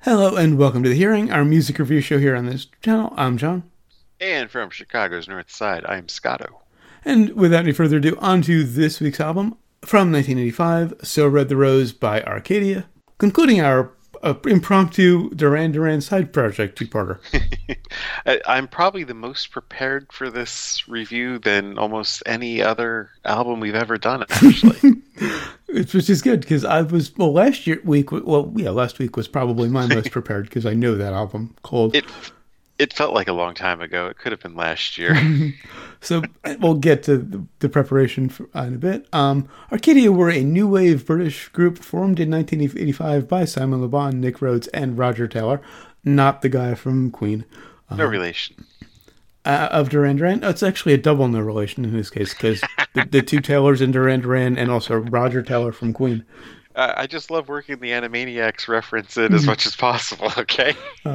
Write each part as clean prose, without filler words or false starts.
Hello and welcome to The Hearing, our music review show here on this channel. I'm John. And from Chicago's North Side, I'm Scotto. And without any further ado, on to this week's album from 1985, So Red the Rose by Arcadia, concluding our impromptu Duran Duran side project two-parter. I'm probably the most prepared for this review than almost any other album we've ever done, actually. Which is good, because last week was probably my most prepared, because I know that album cold. It felt like a long time ago. It could have been last year. So we'll get to the preparation in a bit. Arcadia were a new wave British group formed in 1985 by Simon Le Bon, Nick Rhodes, and Roger Taylor, not the guy from Queen. No relation. Of Duran Duran. It's actually a double no relation in this case, because the two Taylors in Duran Duran and also Roger Taylor from Queen. I just love working the Animaniacs reference in as much as possible, okay?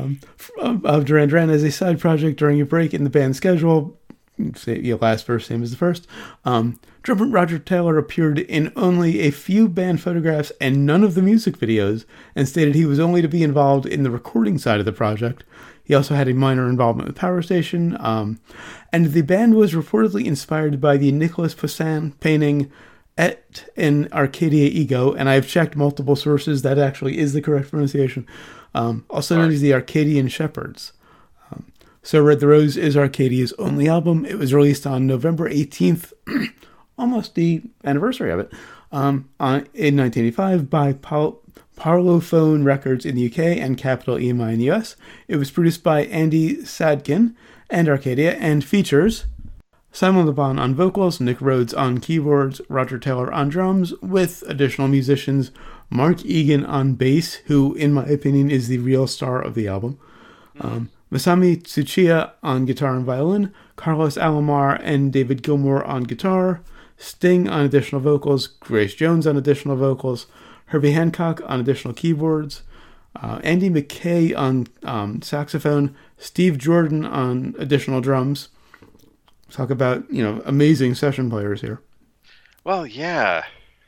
Of Duran Duran as a side project during a break in the band's schedule. Say your last verse, same as the first. Drummer Roger Taylor appeared in only a few band photographs and none of the music videos, and stated he was only to be involved in the recording side of the project. He also had a minor involvement with Power Station, and the band was reportedly inspired by the Nicolas Poussin painting Et in Arcadia Ego, and I've checked multiple sources. That actually is the correct pronunciation. Also known as the Arcadian Shepherds. So Red the Rose is Arcadia's only album. It was released on November 18th, almost the anniversary of it, in 1985 by Parlophone Records in the UK and Capital EMI in the US. It was produced by Andy Sadkin and Arcadia and features Simon Le Bon on vocals, Nick Rhodes on keyboards, Roger Taylor on drums, with additional musicians Mark Egan on bass, who, in my opinion, is the real star of the album, Masami Tsuchiya on guitar and violin, Carlos Alomar and David Gilmour on guitar, Sting on additional vocals, Grace Jones on additional vocals, Herbie Hancock on additional keyboards, Andy McKay on saxophone, Steve Jordan on additional drums. Talk about, amazing session players here. Well, yeah.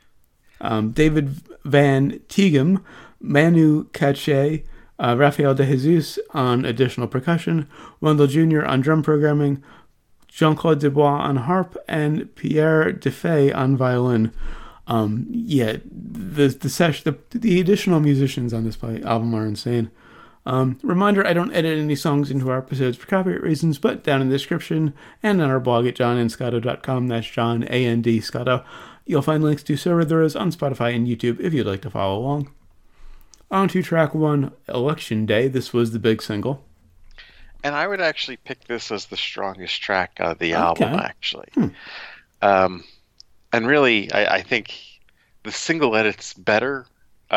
David Van Tighem, Manu Katché, Rafael De Jesus on additional percussion, Wendell Jr. on drum programming, Jean-Claude Dubois on harp, and Pierre Defay on violin. The additional musicians on this album are insane. Reminder, I don't edit any songs into our episodes for copyright reasons, but down in the description and on our blog at johnandscotto.com, that's John, A-N-D, Scotto, you'll find links to So Red the Rose on Spotify and YouTube if you'd like to follow along. On to track 1, Election Day. This was the big single. And I would actually pick this as the strongest track of the album, actually. And really, I think the single edit's better.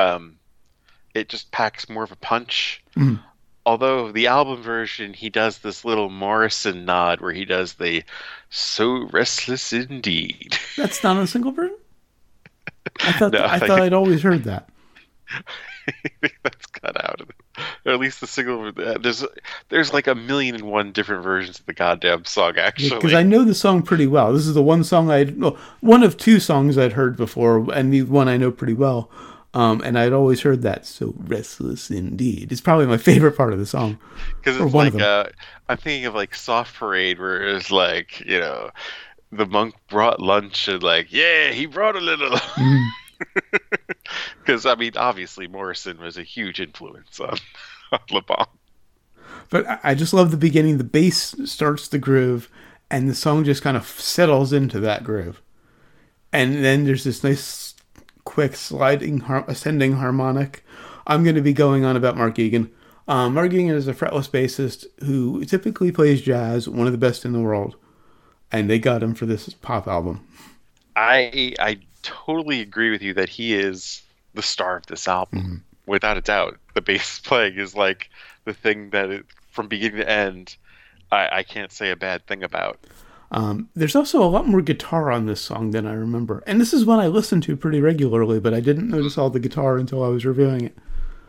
It just packs more of a punch. Although the album version, he does this little Morrison nod where he does the "So Restless Indeed." That's not a single version? I thought I'd always heard that. I think that's cut out of it. Or at least the single. There's like 1,000,001 different versions of the goddamn song, actually. Because I know the song pretty well. This is the one song one of two songs I'd heard before, and the one I know pretty well. And I'd always heard that, "So Restless Indeed." It's probably my favorite part of the song. Because it's like, I'm thinking of like Soft Parade, where it's like, the monk brought lunch and like, yeah, he brought a little. Because, obviously Morrison was a huge influence on Le Bon. But I just love the beginning. The bass starts the groove, and the song just kind of settles into that groove. And then there's this nice, quick, sliding, ascending harmonic. I'm going to be going on about Mark Egan. Mark Egan is a fretless bassist who typically plays jazz, one of the best in the world. And they got him for this pop album. I totally agree with you that he is the star of this album, without a doubt. The bass playing is like the thing that, from beginning to end, I can't say a bad thing about. There's also a lot more guitar on this song than I remember. And this is one I listen to pretty regularly, but I didn't notice all the guitar until I was reviewing it.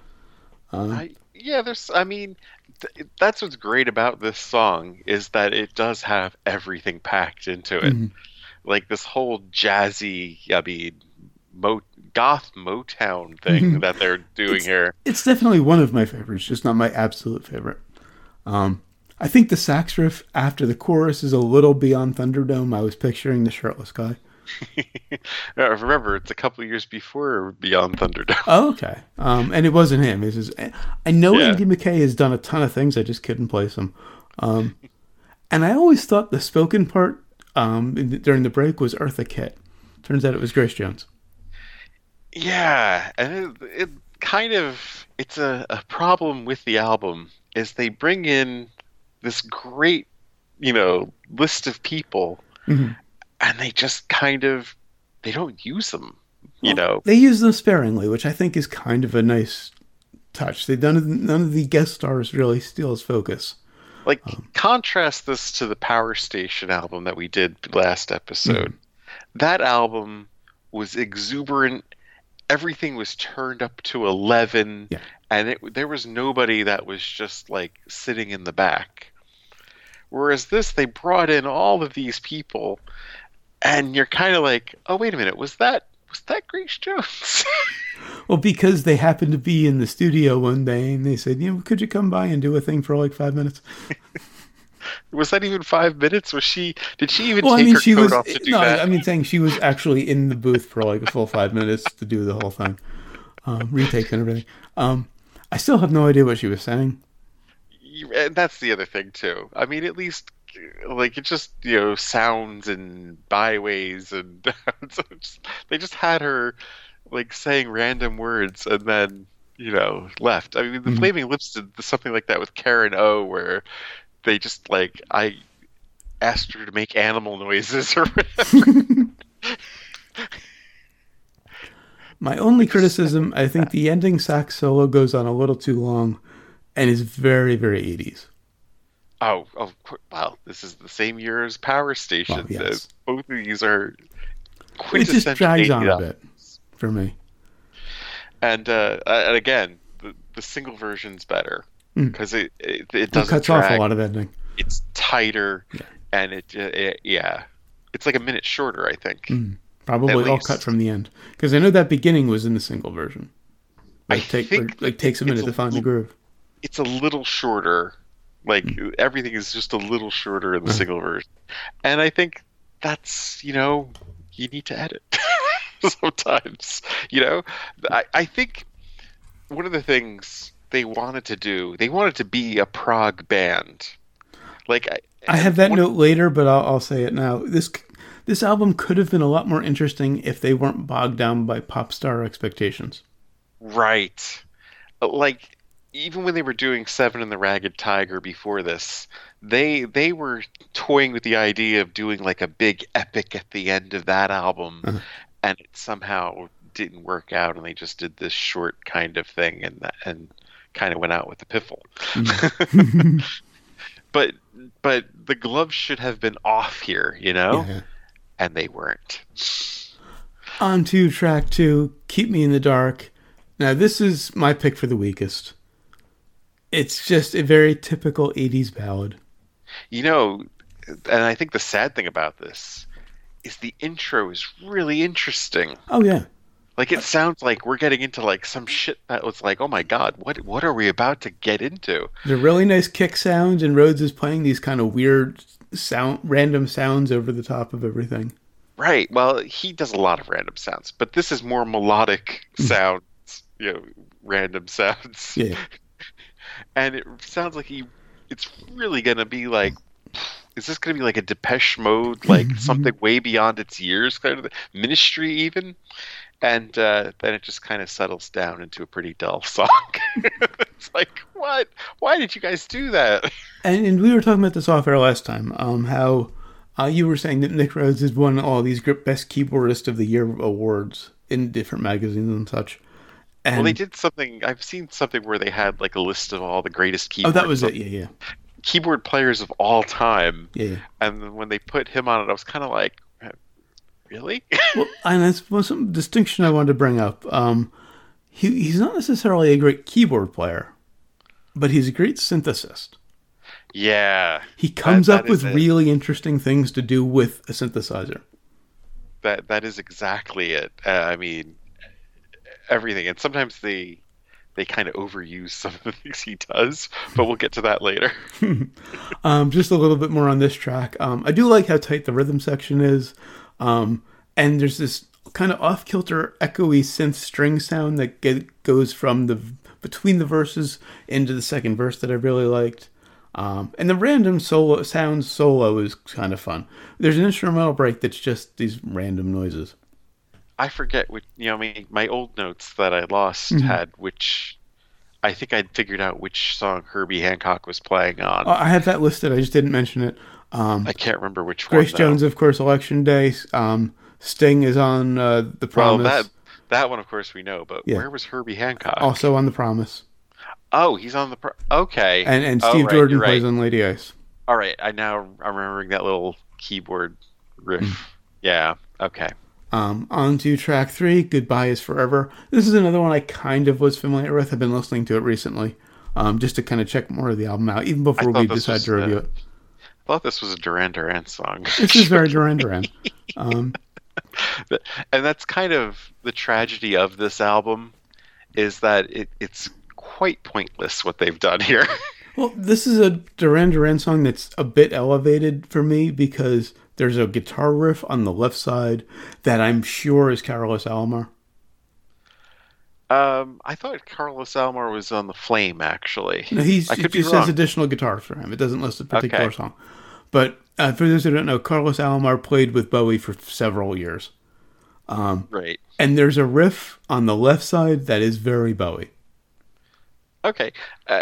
That's what's great about this song, is that it does have everything packed into it. Like this whole jazzy, goth Motown thing that they're doing here. It's definitely one of my favorites, just not my absolute favorite. I think the sax riff after the chorus is a little beyond Thunderdome. I was picturing the shirtless guy. Remember, it's a couple of years before Beyond Thunderdome. Oh, okay. And it wasn't him. I know Andy McKay has done a ton of things. I just couldn't place him. And I always thought the spoken part during the break was Eartha Kitt. Turns out it was Grace Jones. Yeah, and it kind of, it's a problem with the album is they bring in this great, list of people, and they just kind of, they don't use them, They use them sparingly, which I think is kind of a nice touch. None of the guest stars really steals focus. Like, contrast this to the Power Station album that we did last episode. That album was exuberant. Everything was turned up to 11, and there was nobody that was just like sitting in the back. Whereas this, they brought in all of these people, and you're kind of like, oh, wait a minute, was that Grace Jones? Well, because they happened to be in the studio one day, and they said, could you come by and do a thing for like 5 minutes? Was that even 5 minutes? Did she even take her coat off to do that? I mean, saying she was actually in the booth for like a full 5 minutes to do the whole thing. Retakes and everything. I still have no idea what she was saying. And that's the other thing, too. I mean, at least, like, it just, sounds and byways, and they just had her, like, saying random words and then, left. I mean, the Flaming Lips did something like that with Karen O, where they just, like, I asked her to make animal noises or whatever. My only criticism, I think the ending sax solo goes on a little too long and is very, very 80s. Oh, wow. This is the same year as Power Station. Well, yes. Both of these are quintessentially. It just drags on a bit for me. And again, the single version's better because it doesn't cuts drag. Off a lot of ending. It's tighter, and it's like a minute shorter, I think. Probably all cut from the end, because I know that beginning was in the single version. Takes a minute to find the groove. It's a little shorter. Like everything is just a little shorter in the single version, and I think that's you need to edit sometimes. I think one of the things they wanted to be a prog band. Like I have that note later, but I'll say it now. This album could have been a lot more interesting if they weren't bogged down by pop star expectations. Right. Like, even when they were doing Seven and the Ragged Tiger before this, they were toying with the idea of doing like a big epic at the end of that album, and it somehow didn't work out, and they just did this short kind of thing, and kind of went out with the piffle. But the gloves should have been off here, and they weren't. On to track 2, Keep Me in the Dark. Now, this is my pick for the weakest. It's just a very typical 80s ballad. And I think the sad thing about this is the intro is really interesting. Oh, yeah. Like, it sounds like we're getting into, like, some shit that was like, oh my god, what are we about to get into? There's a really nice kick sound, and Rhodes is playing these kind of weird random sounds over the top of everything. Right. Well, he does a lot of random sounds, but this is more melodic sounds, random sounds. Yeah. And it sounds like it's really going to be like, is this going to be like a Depeche Mode, like something way beyond its years, kind of Ministry even? And then it just kind of settles down into a pretty dull song. It's like, what? Why did you guys do that? And we were talking about this off air last time, how you were saying that Nick Rhodes has won all these Best Keyboardist of the Year awards in different magazines and such. And, well, they did something. I've seen something where they had like a list of all the greatest keyboard. Oh, that was it. Yeah. Keyboard players of all time. Yeah. And when they put him on it, I was kind of like, really? Well, and that's some distinction I wanted to bring up. He's not necessarily a great keyboard player, but he's a great synthesist. Yeah. He comes up with really interesting things to do with a synthesizer. That is exactly it. I mean, everything, and sometimes they kind of overuse some of the things he does, but we'll get to that later. Just a little bit more on this track. I do like how tight the rhythm section is, and there's this kind of off-kilter, echoey synth string sound that goes from between the verses into the second verse that I really liked. And the random solo is kind of fun. There's an instrumental break that's just these random noises. I forget what, my old notes that I lost had which, I think I'd figured out which song Herbie Hancock was playing on. I have that listed. I just didn't mention it. I can't remember which one. Grace Jones, of course, Election Day. Sting is on The Promise. Well, that one, of course, we know, but where was Herbie Hancock? Also on The Promise. Oh, he's on okay. And Steve Jordan plays on Lady Ice. All right, I'm remembering that little keyboard riff. Yeah, okay. On to track 3, Goodbye Is Forever. This is another one I kind of was familiar with. I've been listening to it recently, just to kind of check more of the album out, even before we decide to review it. I thought this was a Duran Duran song. This is very Duran Duran. And that's kind of the tragedy of this album, is that it's quite pointless what they've done here. Well, this is a Duran Duran song that's a bit elevated for me because there's a guitar riff on the left side that I'm sure is Carlos Alomar. I thought Carlos Alomar was on The Flame, actually. No, it just says additional guitars for him. It doesn't list a particular song. But for those who don't know, Carlos Alomar played with Bowie for several years. Right. And there's a riff on the left side that is very Bowie. Okay.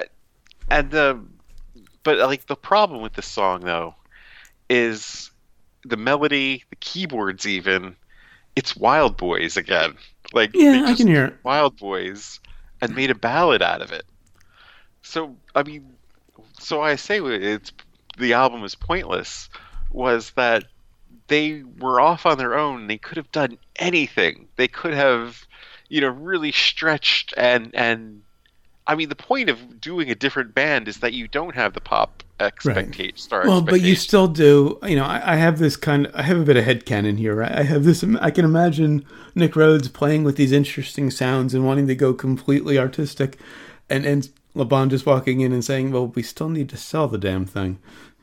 But like the problem with this song, though, is the melody, the keyboards even, it's Wild Boys again. Like, yeah, I can hear it. Wild Boys and made a ballad out of it. So, I mean, I say the album is pointless, was that they were off on their own. They could have done anything. They could have, really stretched and I mean, the point of doing a different band is that you don't have the pop expectations. Right. Well, but you still do. I have this I have a bit of headcanon here. Right? I have this. I can imagine Nick Rhodes playing with these interesting sounds and wanting to go completely artistic, and LeBon just walking in and saying, "Well, we still need to sell the damn thing."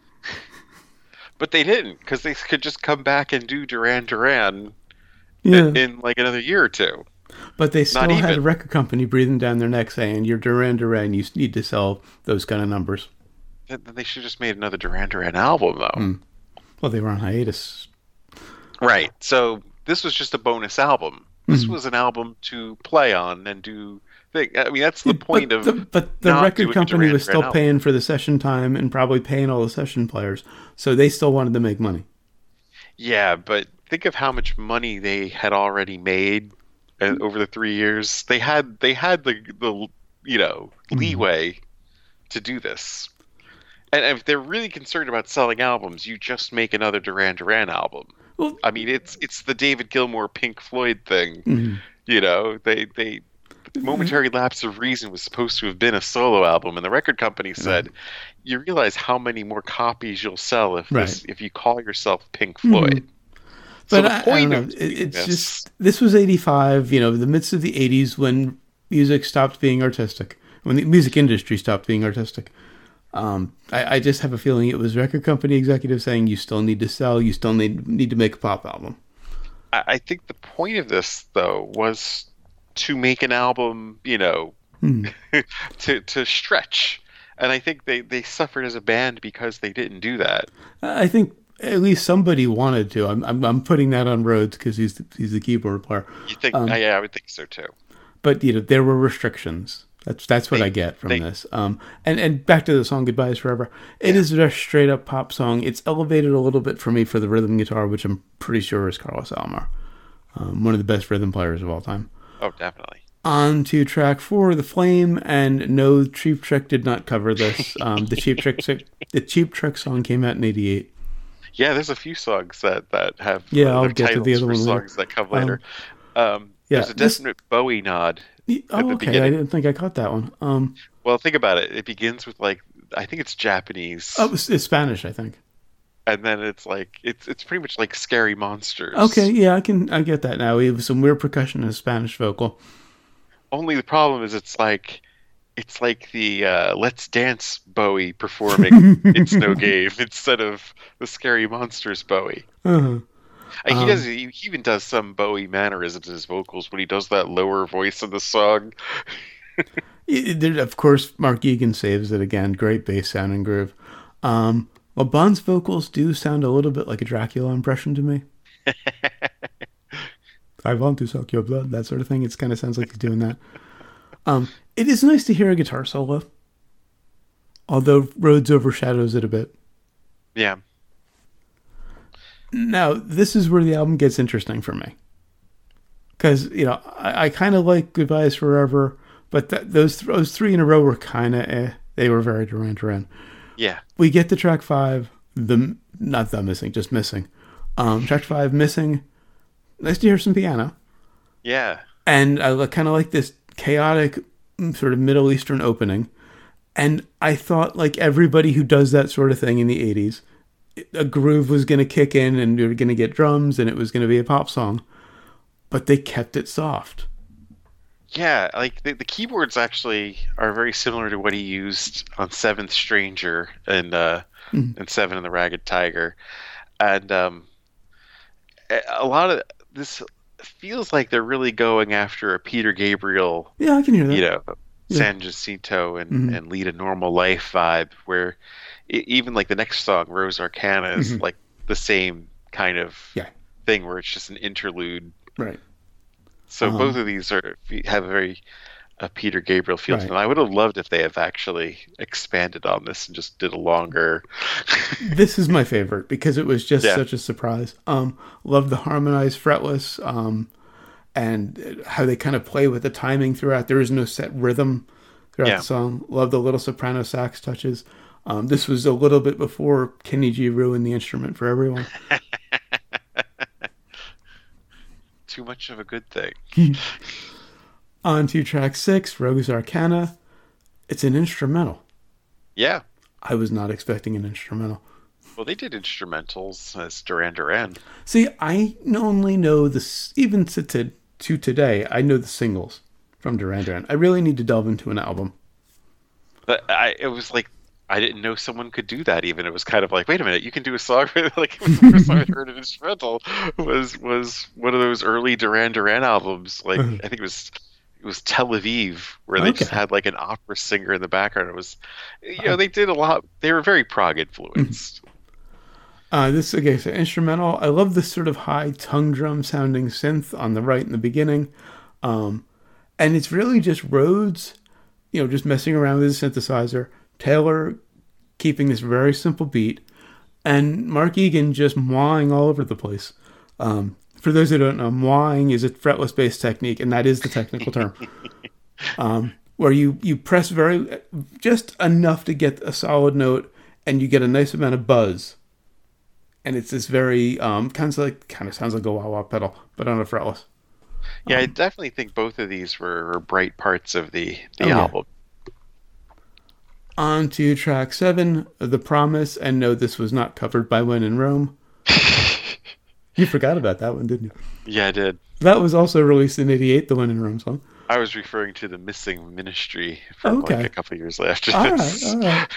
But they didn't, because they could just come back and do Duran Duran in like another year or two. But they still had a record company breathing down their neck saying, "You're Duran Duran, you need to sell those kind of numbers." Then they should have just made another Duran Duran album, though. Well, they were on hiatus. Right. So this was just a bonus album. This was an album to play on and do things. I mean, that's the point But the record company was still paying for the session time and probably paying all the session players. So they still wanted to make money. Yeah, but think of how much money they had already made over the 3 years. They had the leeway to do this. And if they're really concerned about selling albums, you just make another Duran Duran album. Well, I mean, it's the David Gilmour Pink Floyd thing. They Momentary Lapse of Reason was supposed to have been a solo album, and the record company said, "You realize how many more copies you'll sell if you call yourself Pink Floyd." So but I don't know. It's just, this was 85, the midst of the 80s when music stopped being artistic, when the music industry stopped being artistic. I just have a feeling it was record company executives saying, you still need to sell, you still need to make a pop album. I think the point of this, though, was to make an album, to stretch. And I think they suffered as a band because they didn't do that. I think at least somebody wanted to. I'm putting that on Rhodes because he's the keyboard player. You think? Yeah, I would think so too. But there were restrictions. That's what I get from this. And back to the song "Goodbye Is Forever." It is a straight up pop song. It's elevated a little bit for me for the rhythm guitar, which I'm pretty sure is Carlos Alomar, one of the best rhythm players of all time. Oh, definitely. On to track 4, The Flame, and no, Cheap Trick did not cover this. The Cheap Trick song came out in '88. Yeah, there's a few songs that have I'll get to the other one songs that come later. There's a definite Bowie nod. Okay. Beginning. I didn't think I caught that one. Well, think about it. It begins with I think it's Japanese. Oh, it's Spanish, I think. And then it's it's pretty much like Scary Monsters. Okay, yeah, I get that now. We have some weird percussion in a Spanish vocal. Only the problem is it's like the Let's Dance Bowie performing It's No Game instead of the Scary Monsters Bowie. Uh-huh. He even does some Bowie mannerisms in his vocals when he does that lower voice in the song. Of course, Mark Egan saves it again. Great bass sound and groove. Well, Bond's vocals do sound a little bit like a Dracula impression to me. I want to suck your blood, that sort of thing. It kind of sounds like he's doing that. It is nice to hear a guitar solo, although Rhodes overshadows it a bit. Yeah. Now, this is where the album gets interesting for me. Because, I kind of like Goodbye Is Forever, but those three in a row were kind of They were very Duran Duran. Yeah. We get to track 5, just Missing. Track 5, Missing. Nice to hear some piano. Yeah. And I kind of like this chaotic sort of Middle Eastern opening. And I thought, like everybody who does that sort of thing in the 80s, a groove was going to kick in and you were going to get drums and it was going to be a pop song. But they kept it soft. Yeah, like the keyboards actually are very similar to what he used on Seventh Stranger and Seven and the Ragged Tiger. And a lot of this feels like they're really going after a Peter Gabriel, I can hear that. San Jacinto and Lead a Normal Life vibe, where even like the next song, Rose Arcana, is like the same kind of thing where it's just an interlude. Right. So both of these have a very Peter Gabriel feel to them. I would have loved if they have actually expanded on this and just did a longer. This is my favorite because it was just such a surprise. Love the harmonized fretless and how they kind of play with the timing throughout. There is no set rhythm throughout the song. Love the little soprano sax touches. This was a little bit before Kenny G ruined the instrument for everyone. Too much of a good thing. On to track 6, Rose Arcana. It's an instrumental. Yeah. I was not expecting an instrumental. Well, they did instrumentals as Duran Duran. See, I only know this, even to today, I know the singles from Duran Duran. I really need to delve into an album. But it was like, I didn't know someone could do that even. It was kind of like, wait a minute, you can do a song. Like, the first time I heard an instrumental was one of those early Duran Duran albums. Like, I think it was Tel Aviv, where they just had like an opera singer in the background. It was, they did a lot. They were very prog influenced. So instrumental. I love this sort of high tongue drum sounding synth on the right in the beginning. And it's really just Rhodes, just messing around with his synthesizer. Taylor keeping this very simple beat, and Mark Egan just mwahing all over the place. For those who don't know, mwahing is a fretless bass technique, and that is the technical term. Where you press just enough to get a solid note, and you get a nice amount of buzz. And it's this very kind of sounds like a wah-wah pedal, but on a fretless. Yeah, I definitely think both of these were bright parts of the album. On to track 7, The Promise, and no, this was not covered by When in Rome. You forgot about that one, didn't you? Yeah, I did. That was also released in '88, the When in Rome song. I was referring to the Missing Ministry from like a couple of years after this. All right.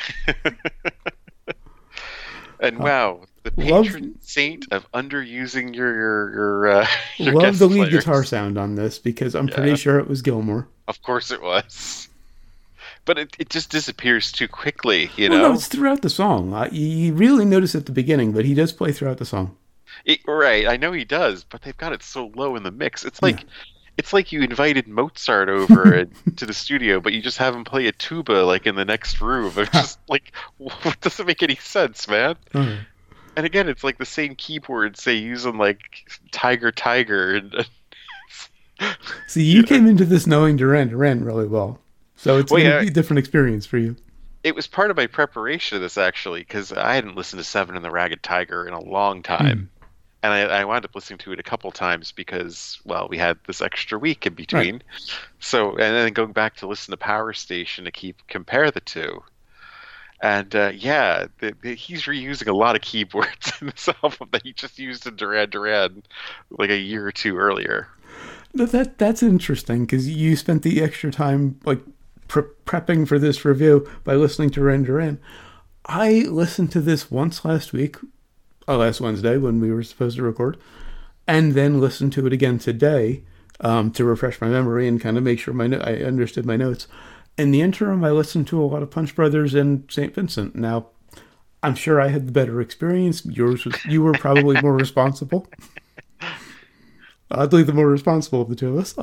And wow, the patron saint of underusing your love the lead guitar sound on this because I'm pretty sure it was Gilmour. Of course it was. But it just disappears too quickly, know? No, it's throughout the song. You really notice at the beginning, but he does play throughout the song. Right, I know he does, but they've got it so low in the mix. It's like you invited Mozart over to the studio, but you just have him play a tuba like in the next room. It's just like, what doesn't make any sense, man? Right. And again, it's like the same keyboards they use on like Tiger. And See, you came into this knowing Duran Duran really well. So it's going to be a different experience for you. It was part of my preparation of this, actually, because I hadn't listened to Seven and the Ragged Tiger in a long time. And I wound up listening to it a couple times because, well, we had this extra week in between. Right. So, and then going back to listen to Power Station to compare the two. And he's reusing a lot of keyboards in this album that he just used in Duran Duran like a year or two earlier. That's interesting because you spent the extra time like prepping for this review by listening to Duran Duran. I listened to this once last Wednesday when we were supposed to record, and then listened to it again today to refresh my memory and kind of make sure I understood my notes. In the interim, I listened to a lot of Punch Brothers and St. Vincent. Now, I'm sure I had the better experience. You were probably more responsible. Oddly, the more responsible of the two of us.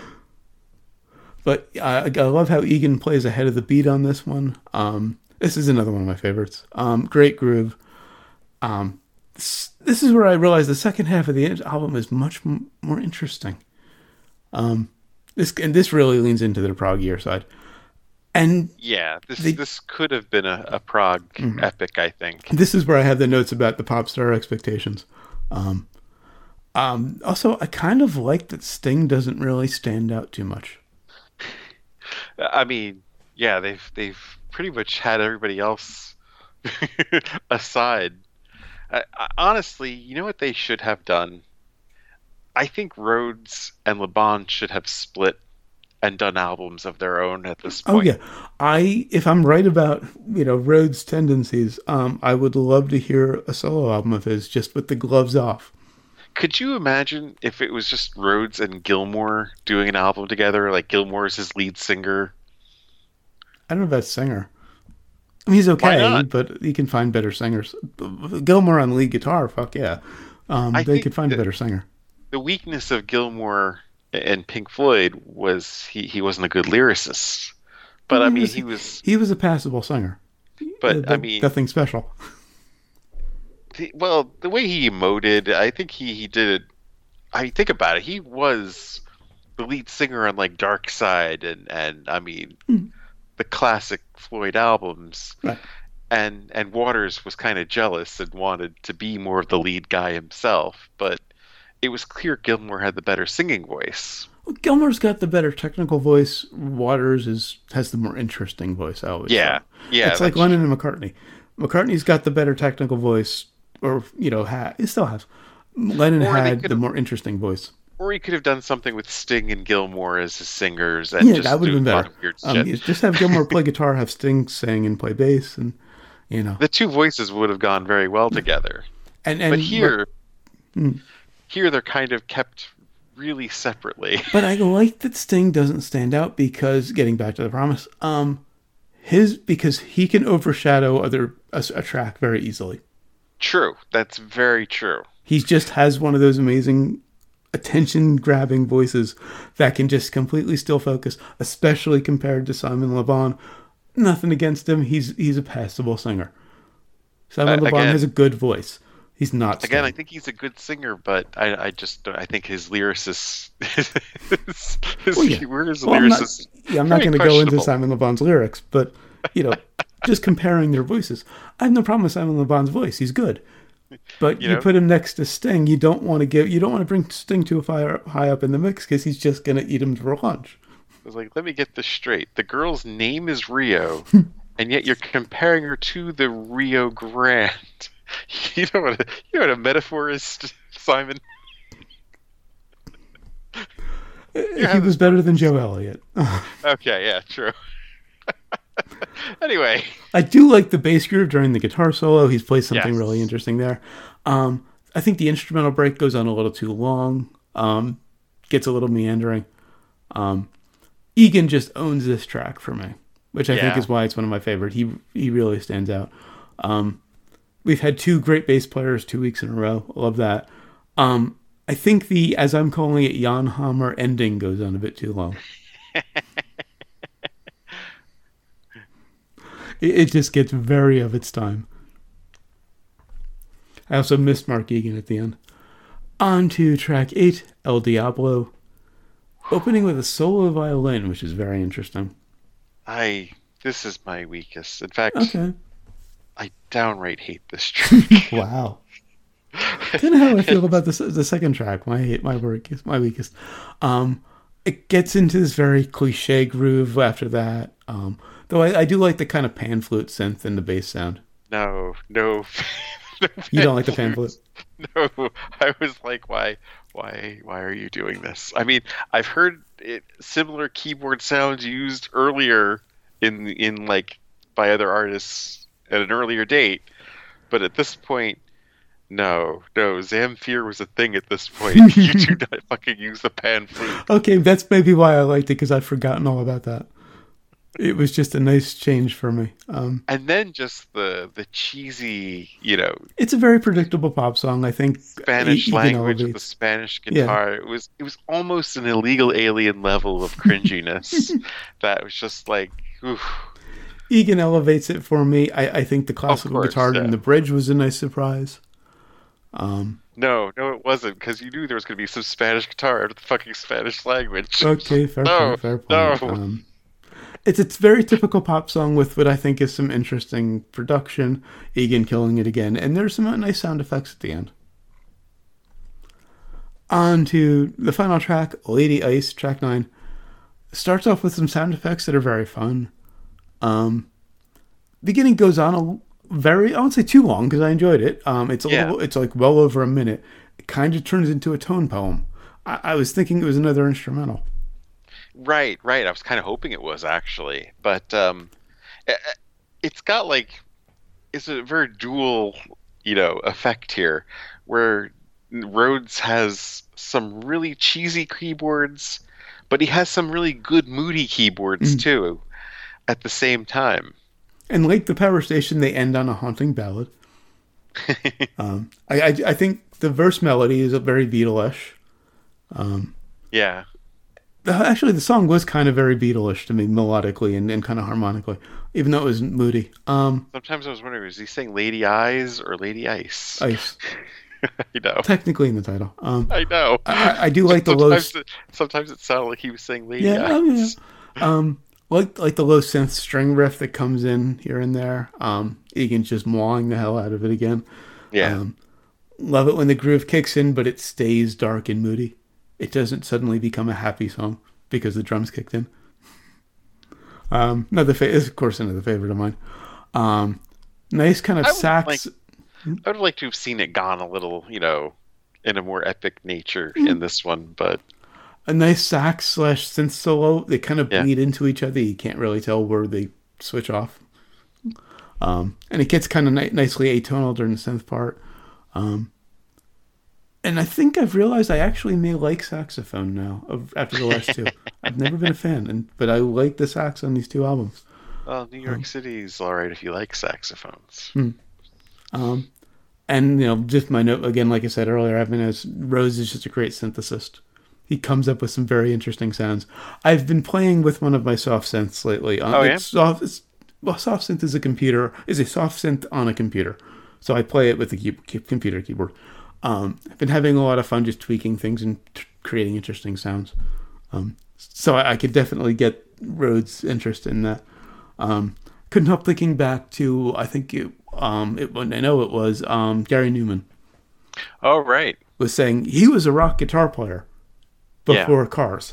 But I love how Egan plays ahead of the beat on this one. This is another one of my favorites. Great groove. This is where I realized the second half of the album is much more interesting. This really leans into the prog gear side. And yeah, this could have been a prog epic, I think. This is where I have the notes about the pop star expectations. Also, I kind of like that Sting doesn't really stand out too much. I mean, yeah, they've pretty much had everybody else aside. Honestly, you know what they should have done? I think Rhodes and LeBon should have split and done albums of their own at this point. Oh yeah, if I'm right about Rhodes' tendencies, I would love to hear a solo album of his just with the gloves off. Could you imagine if it was just Rhodes and Gilmour doing an album together? Like Gilmour is his lead singer. I don't know about singer. I mean, he's okay, but you can find better singers. Gilmour on lead guitar, fuck yeah. They could find a better singer. The weakness of Gilmour and Pink Floyd was he wasn't a good lyricist. But I mean, he was a passable singer. But I mean, nothing special. Well, the way he emoted, I think he did it. I think about it. He was the lead singer on like Dark Side and I mean the classic Floyd albums. Right. And Waters was kind of jealous and wanted to be more of the lead guy himself, but it was clear Gilmour had the better singing voice. Well, Gilmour's got the better technical voice. Waters has the more interesting voice. I always yeah. It's like Lennon and McCartney. McCartney's got the better technical voice. Or, he still has. Lennon had the more interesting voice. Or he could have done something with Sting and Gilmour as his singers. And just that would have been better. Just have Gilmour play guitar, have Sting sing and play bass. And, the two voices would have gone very well together. But here they're kind of kept really separately. But I like that Sting doesn't stand out because, getting back to The Promise, because he can overshadow a track very easily. True. That's very true. He just has one of those amazing attention-grabbing voices that can just completely still focus, especially compared to Simon Le Bon. Nothing against him. He's a passable singer. Simon Le Bon has a good voice. He's not Sting. Again, I think he's a good singer, but I think his lyricist I'm not going to go into Simon Le Bon's lyrics, but just comparing their voices. I have no problem with Simon Le Bon's voice. He's good. But you put him next to Sting, you don't want to bring Sting too high up in the mix because he's just going to eat him for lunch. I was like, let me get this straight. The girl's name is Rio, and yet you're comparing her to the Rio Grande. You know what a metaphor is, Simon? He was better than Joe Elliott. Okay, yeah, true. Anyway, I do like the bass groove during the guitar solo. He's played something really interesting there. I think the instrumental break goes on a little too long. Gets a little meandering. Egan just owns this track for me, which I think is why it's one of my favorite. He really stands out. We've had two great bass players 2 weeks in a row. I love that. I think the, as I'm calling it, Jan Hammer ending goes on a bit too long. It just gets very of its time. I also missed Mark Egan at the end. On to track 8, El Diablo. Opening with a solo violin, which is very interesting. This is my weakest. In fact, I downright hate this track. Wow. I don't know how I feel about the second track. My weakest. It gets into this very cliche groove after that. Though I do like the kind of pan flute synth and the bass sound. No. You don't like the pan flute? No, I was like, why why are you doing this? I mean, I've heard similar keyboard sounds used earlier in like by other artists at an earlier date, but at this point, no, Zamfir was a thing at this point. You do not fucking use the pan flute. Okay, that's maybe why I liked it, because I'd forgotten all about that. It was just a nice change for me. And then just the cheesy, it's a very predictable pop song. I think Spanish language with the Spanish guitar. Yeah. It was almost an illegal alien level of cringiness. That was just like, oof. Egan elevates it for me. I think the classical guitar in the bridge was a nice surprise. No, it wasn't, because you knew there was going to be some Spanish guitar out of the fucking Spanish language. Okay, fair point. No. It's a very typical pop song with what I think is some interesting production. Egan killing it again, and there's some nice sound effects at the end. On to the final track, Lady Ice, track 9. Starts off with some sound effects that are very fun. Beginning goes on I won't say too long, because I enjoyed it. It's like well over a minute. It kind of turns into a tone poem. I was thinking it was another instrumental. Right. I was kind of hoping it was, actually, but it's got it's a very dual, effect here, where Rhodes has some really cheesy keyboards, but he has some really good moody keyboards too, at the same time. And like the Power Station, they end on a haunting ballad. I think the verse melody is very Beatle-ish. Yeah. Actually, the song was kind of very Beatle-ish to me, melodically and kind of harmonically, even though it was moody. Sometimes I was wondering, was he saying Lady Eyes or Lady Ice? Ice. I know. Technically in the title. I know. I do like the low... Sometimes it sounded like he was saying Lady Eyes. Like the low synth string riff that comes in here and there. Egan's just mawing the hell out of it again. Yeah. Love it when the groove kicks in, but it stays dark and moody. It doesn't suddenly become a happy song because the drums kicked in. Another favorite of mine. Nice kind of sax. I would have liked to have seen it gone a little, in a more epic nature in this one, but a nice sax / synth solo. They kind of bleed into each other. You can't really tell where they switch off. And it gets kind of nicely atonal during the synth part. And I think I've realized I actually may like saxophone now after the last two. I've never been a fan, but I like the sax on these two albums. Well, New York City's all right if you like saxophones. And, just my note, again, like I said earlier, Rhodes is just a great synthesist. He comes up with some very interesting sounds. I've been playing with one of my soft synths lately. Soft synth is a soft synth on a computer. So I play it with the computer keyboard. I've been having a lot of fun just tweaking things and creating interesting sounds. So I could definitely get Rhodes' interest in that. Couldn't help thinking back to, I think it was Gary Newman. Oh, right. Was saying he was a rock guitar player before Cars.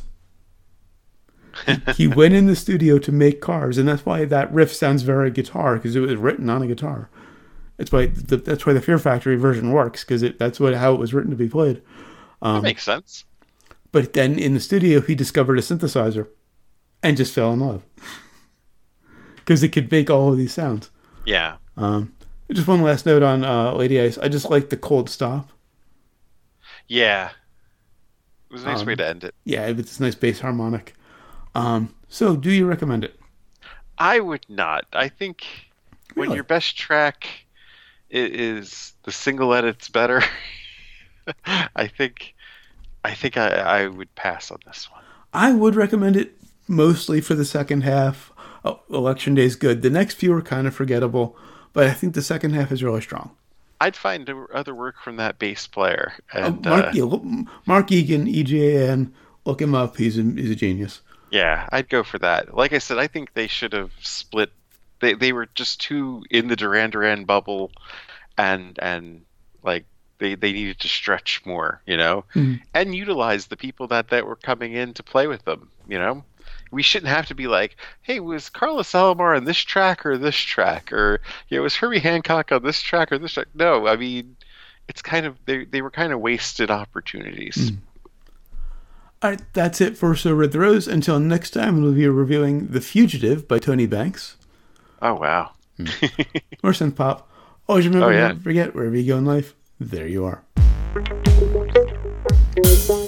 He went in the studio to make Cars, and that's why that riff sounds very guitar, because it was written on a guitar. That's why the Fear Factory version works, because that's how it was written to be played. That makes sense. But then in the studio, he discovered a synthesizer and just fell in love. Because it could make all of these sounds. Yeah. Just one last note on Lady Ice. I just like the cold stop. Yeah. It was a nice way to end it. Yeah, it's a nice bass harmonic. So, do you recommend it? I would not. I think when your best track is the single edit's better, I think I would pass on this one. I would recommend it mostly for the second half. Election Day is good. The next few are kind of forgettable, but I think the second half is really strong. I'd find other work from that bass player. And, Mark Egan, EGAN, look him up. He's a genius. Yeah, I'd go for that. Like I said, I think they should have split. They were just too in the Duran Duran bubble, and like they needed to stretch more, and utilize the people that were coming in to play with them. We shouldn't have to be like, hey, was Carlos Alomar on this track or this track, or was Herbie Hancock on this track or this track? No, I mean, it's kind of they were kind of wasted opportunities. All right, that's it for So Red the Rose. Until next time, we'll be reviewing The Fugitive by Tony Banks. Oh, wow. Or Synth Pop. Always remember, never forget, wherever you go in life, there you are.